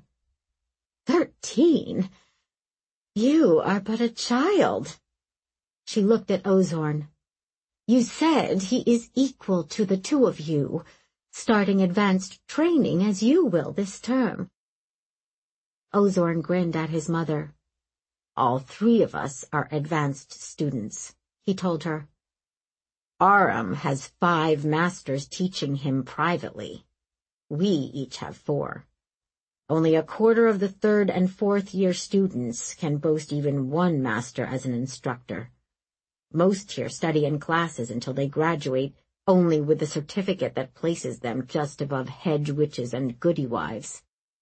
Thirteen? You are but a child." She looked at Ozorn. "You said he is equal to the two of you, starting advanced training as you will this term." Ozorn grinned at his mother. "All three of us are advanced students," he told her. "Aram has five masters teaching him privately. We each have four. Only a quarter of the third and fourth year students can boast even one master as an instructor. Most here study in classes until they graduate, only with the certificate that places them just above hedge witches and goody wives."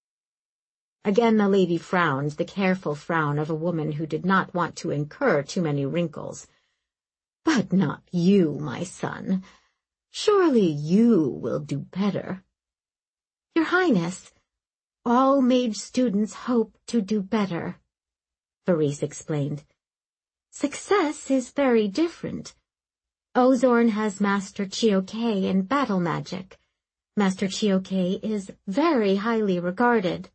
Again the lady frowned, the careful frown of a woman who did not want to incur too many wrinkles. "But not you, my son. Surely you will do better." "Your Highness, all mage students hope to do better," Varys explained. "Success is very different. Ozorn has Master Chiokei in battle magic. Master Chiokei is very highly regarded."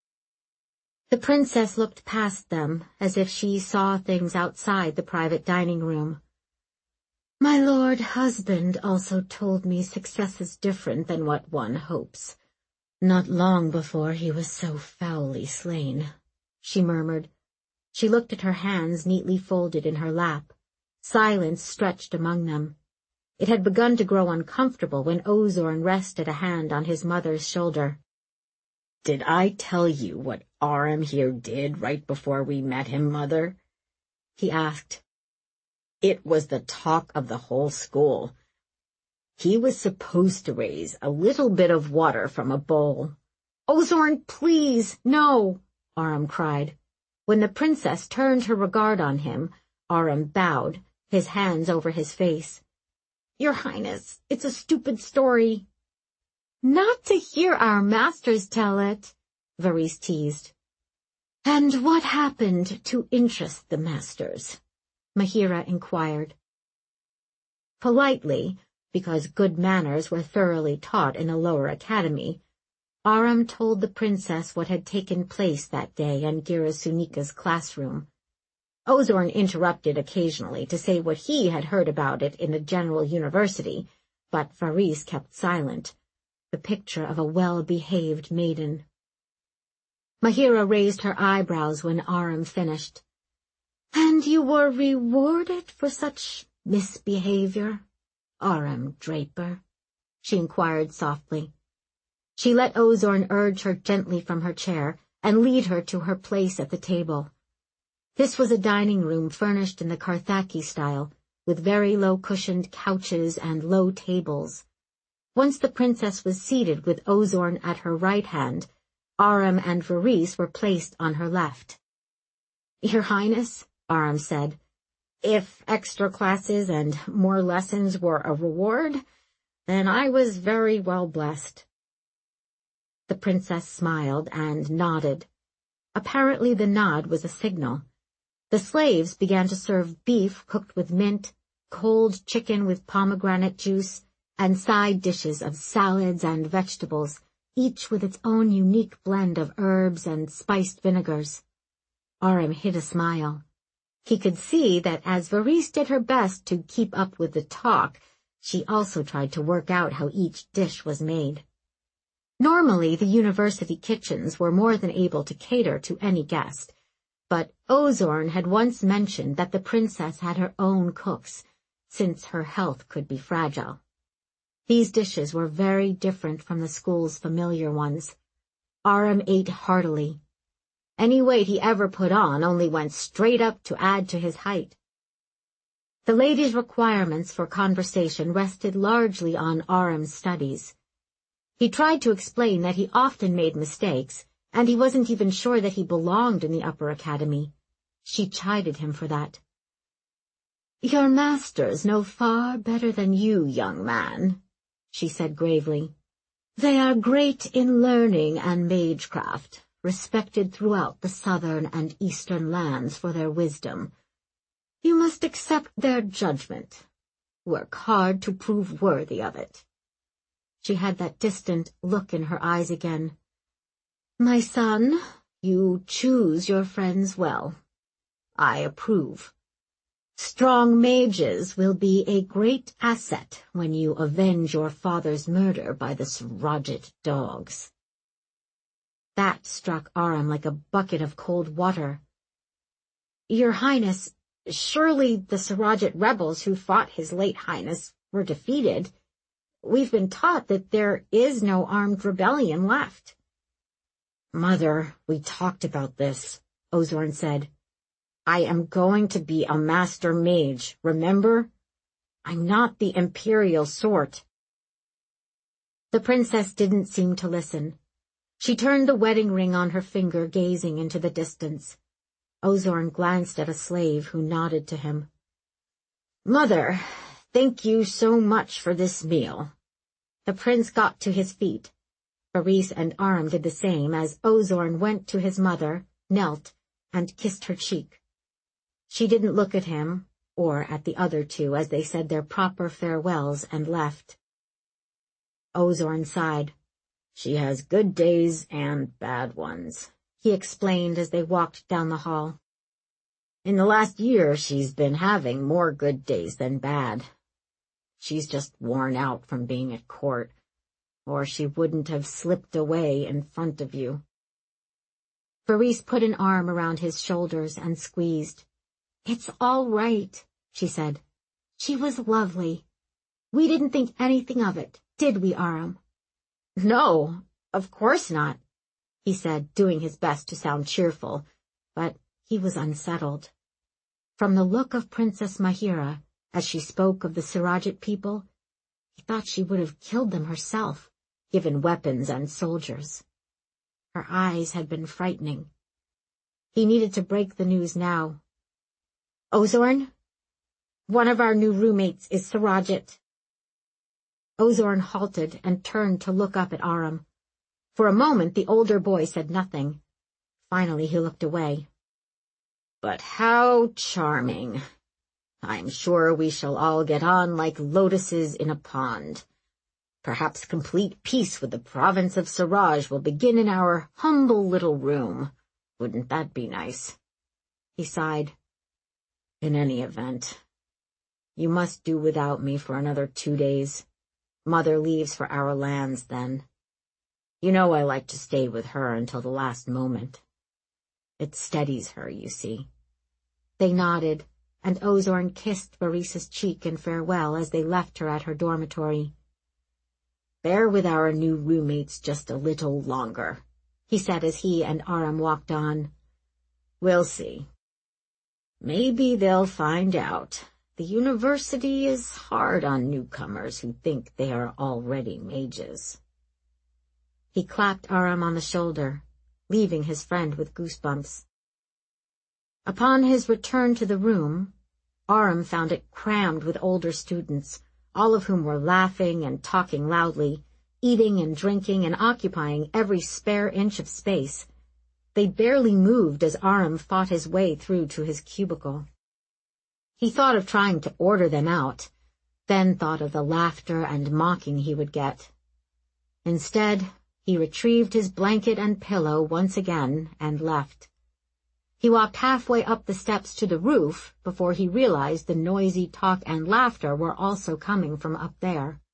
The princess looked past them, as if she saw things outside the private dining room. "My lord husband also told me success is different than what one hopes. Not long before he was so foully slain," she murmured. She looked at her hands neatly folded in her lap. Silence stretched among them. It had begun to grow uncomfortable when Ozorn rested a hand on his mother's shoulder. "Did I tell you what Aram here did right before we met him, Mother?" he asked. "It was the talk of the whole school. He was supposed to raise a little bit of water from a bowl." "Ozorn, please, no!" Aram cried. When the princess turned her regard on him, Aram bowed, his hands over his face. "Your Highness, it's a stupid story." "Not to hear our masters tell it," Varys teased. "And what happened to interest the masters?" Mahira inquired. Politely, because good manners were thoroughly taught in a lower academy, Aram told the princess what had taken place that day in Girasunika's classroom. Ozorn interrupted occasionally to say what he had heard about it in the general university, but Varys kept silent, the picture of a well-behaved maiden. Mahira raised her eyebrows when Aram finished. "And you were rewarded for such misbehavior, Aram Draper?" she inquired softly. She let Ozorn urge her gently from her chair and lead her to her place at the table. This was a dining room furnished in the Carthaki style, with very low-cushioned couches and low tables. Once the princess was seated with Ozorn at her right hand, Aram and Varys were placed on her left. "Your Highness," Aram said, "if extra classes and more lessons were a reward, then I was very well blessed." The princess smiled and nodded. Apparently the nod was a signal. The slaves began to serve beef cooked with mint, cold chicken with pomegranate juice, and side dishes of salads and vegetables, each with its own unique blend of herbs and spiced vinegars. Aram hid a smile. He could see that as Varisse did her best to keep up with the talk, she also tried to work out how each dish was made. Normally, the university kitchens were more than able to cater to any guest, but Ozorn had once mentioned that the princess had her own cooks, since her health could be fragile. These dishes were very different from the school's familiar ones. Aram ate heartily. Any weight he ever put on only went straight up to add to his height. The lady's requirements for conversation rested largely on Aram's studies. He tried to explain that he often made mistakes, and he wasn't even sure that he belonged in the upper academy. She chided him for that. "Your masters know far better than you, young man," she said gravely. "They are great in learning and magecraft, respected throughout the southern and eastern lands for their wisdom. You must accept their judgment. Work hard to prove worthy of it." She had that distant look in her eyes again. "My son, you choose your friends well. I approve. Strong mages will be a great asset when you avenge your father's murder by the Surajit dogs." That struck Aram like a bucket of cold water. "Your Highness, surely the Surajit rebels who fought His late Highness were defeated. We've been taught that there is no armed rebellion left." "Mother, we talked about this," Ozorn said. "I am going to be a master mage, remember? I'm not the imperial sort." The princess didn't seem to listen. She turned the wedding ring on her finger, gazing into the distance. Ozorn glanced at a slave who nodded to him. "Mother, thank you so much for this meal." The prince got to his feet. Varisse and Aram did the same as Ozorn went to his mother, knelt, and kissed her cheek. She didn't look at him, or at the other two as they said their proper farewells and left. Ozorn sighed. "She has good days and bad ones," he explained as they walked down the hall. "In the last year she's been having more good days than bad. She's just worn out from being at court, or she wouldn't have slipped away in front of you." Varisse put an arm around his shoulders and squeezed. "It's all right," she said. "She was lovely. We didn't think anything of it, did we, Aram?" "No, of course not," he said, doing his best to sound cheerful, but he was unsettled. From the look of Princess Mahira, as she spoke of the Surajit people, he thought she would have killed them herself, given weapons and soldiers. Her eyes had been frightening. He needed to break the news now. "Ozorn, one of our new roommates is Surajit." Ozorn halted and turned to look up at Aram. For a moment the older boy said nothing. Finally he looked away. "But how charming. I'm sure we shall all get on like lotuses in a pond. Perhaps complete peace with the province of Suraj will begin in our humble little room. Wouldn't that be nice?" He sighed. "In any event, you must do without me for another two days. Mother leaves for our lands then. You know I like to stay with her until the last moment. It steadies her, you see." They nodded, and Ozorn kissed Varisse's cheek in farewell as they left her at her dormitory. "Bear with our new roommates just a little longer," he said as he and Aram walked on. "We'll see. Maybe they'll find out. The university is hard on newcomers who think they are already mages." He clapped Aram on the shoulder, leaving his friend with goosebumps. Upon his return to the room, Aram found it crammed with older students, all of whom were laughing and talking loudly, eating and drinking and occupying every spare inch of space. They barely moved as Aram fought his way through to his cubicle. He thought of trying to order them out, then thought of the laughter and mocking he would get. Instead, he retrieved his blanket and pillow once again and left. He walked halfway up the steps to the roof before he realized the noisy talk and laughter were also coming from up there.